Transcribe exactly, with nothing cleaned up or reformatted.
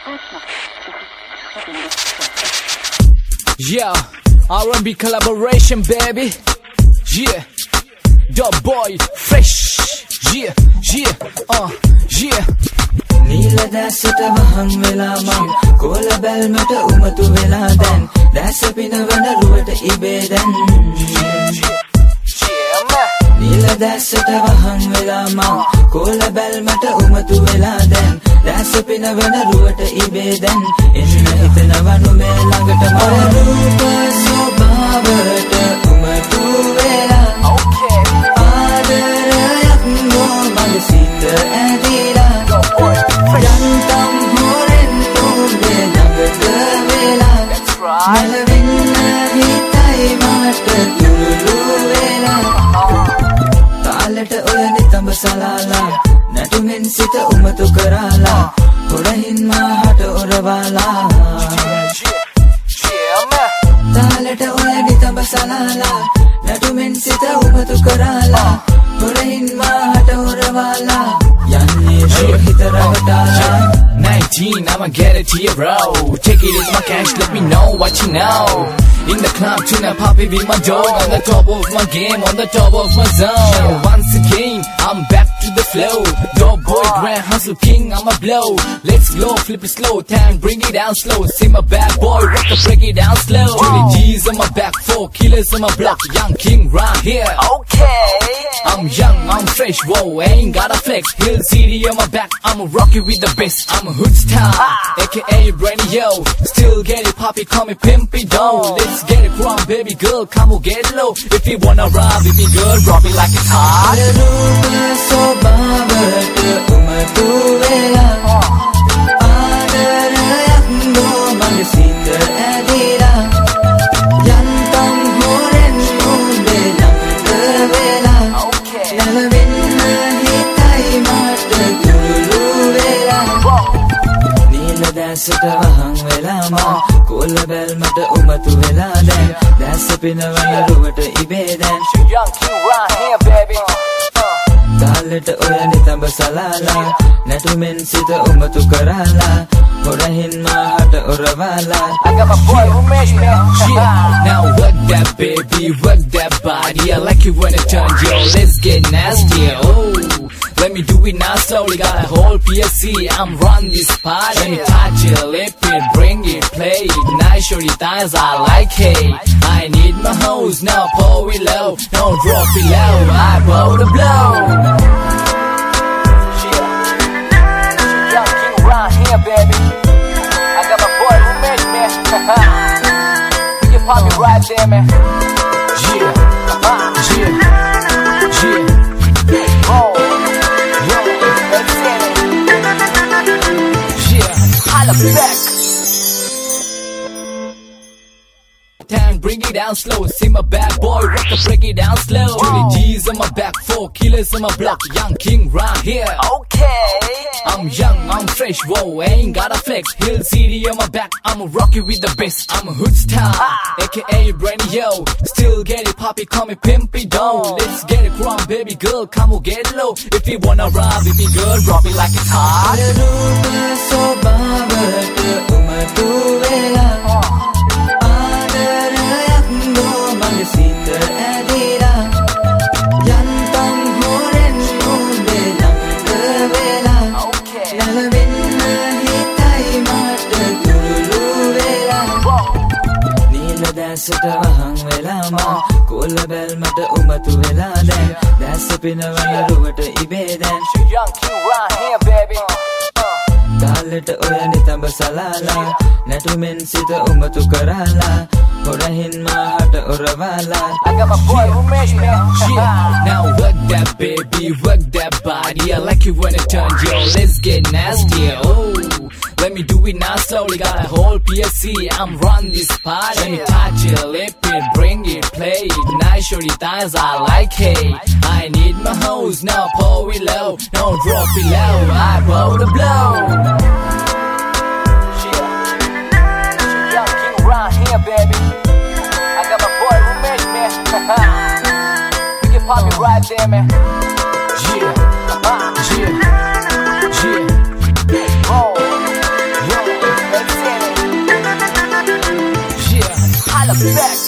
Yeah, R and B collaboration, baby. Yeah, Dub Boy, fresh. Yeah, yeah, uh, yeah. Nila dasata wahang vela man kola belmata umatu vela dan dasa pinavana ruwata ibe dan Nila dasata wahang vela man kola belmata umatu vela dan dasa pinavana ruwata ibe dan enna hitanawanu me langata mara rupa sobhavata umatu vela Okay, adarayak no magasita adira Jantam horen tobe nagada vela that's right. Malavinna hitai mata tulu vela Talata oyani tamba salala Natumen sita umatu karala Horahin mahata oravala Talata oyani tamba salala Natumen sita umatu karala Horahin mahata oravala Yanne rohita ravatala nineteen, I'ma get it to you, bro. Take it as my cash, let me know what you know. In the club tonight, poppy with my dog. On the top of my game, on the top of my zone. Once again, I'm back to the flow. Dog boy, grand hustle king, I'ma blow. Let's go, flip it slow, time, bring it down slow. See my bad boy, rock the break it down slow. twenty G's on my back, four killers on my block. Young king right here. Okay, I'm young, I'm fresh, whoa, ain't gotta flex. Hill City on my back, I'm a rocky with the best. I'm a hood star, aka Brandy Yo. Still get it poppy, call me Pimpy Doe. Let's get it wrong, baby girl, come on get low. If you wanna rob, if you good, rock it like it's hot. Rupa sobhavata umatu vela adarayak no magasita adira Jantam horen tobe nagada vela Malavinna hitai mata tulu vela Nila dasata wahang vela ma kola belmata umatu vela dan dasa pinavana ruwata ibe dan Young king right here, baby. Talata oyani tamba salala Natumen sita umatu karala Horahin mahata oravala I got my boy Umesh, man. Yeah. Now work that baby, work that body. I like it when it turns, yo. Let's get nasty. Oh, let me do it now slowly. Got a whole P S C. I'm run this party. Let me touch it, lip it, bring it, play it. Nice shorty thighs, I like it. I need my hose now, pull it low. Don't drop it low, I blow the blow. Young king right here, baby. I got my boy Umesh, man. We can pop it right there, man. Yeah, yeah, yeah. Oh, yeah, let's get it. Yeah, holla back. Time, bring it down slow. See my bad boy, rock the break it down slow. twenty G's on my back, four killers on my block. Young king right here. Okay, I'm young, I'm fresh, whoa, ain't gotta flex. Hill City on my back, I'm a rocky with the best. I'm a hood star, aka Brandy Yo. Still get it poppy, call me Pimpy Doe. Let's get it wrong, baby girl, come on get low. If you wanna rob, if you good, drop it like it's hot. Rupa sobhavata umatu vela adarayak no magasita adira Jantam horen tobe nagada vela Malavinna hitai mata tulu vela Nila dasata wahang vela ma kola belmata umatu vela dan dasa pinavana ruwata ibe dan Young king right here, baby. Talata oyani tamba salala Natumen sita umatu karala Horahin mahata oravala I got my boy Umesh, man. Yeah. Now work that baby, work that body. I like it when it turns, yo. Let's get nasty. Oh, let me do it now slowly. Got a whole P S C. I'm run this party. Let me touch it, lip it, bring it, play it. Nice shorty thighs, I like it. I need my hose now, pull it low. Don't drop it low, I blow the blow. Yeah, young king right here, baby. I got my boy Umesh, man. We can pop it right there, man. Yeah, yeah, yeah. Oh, yeah. suspect.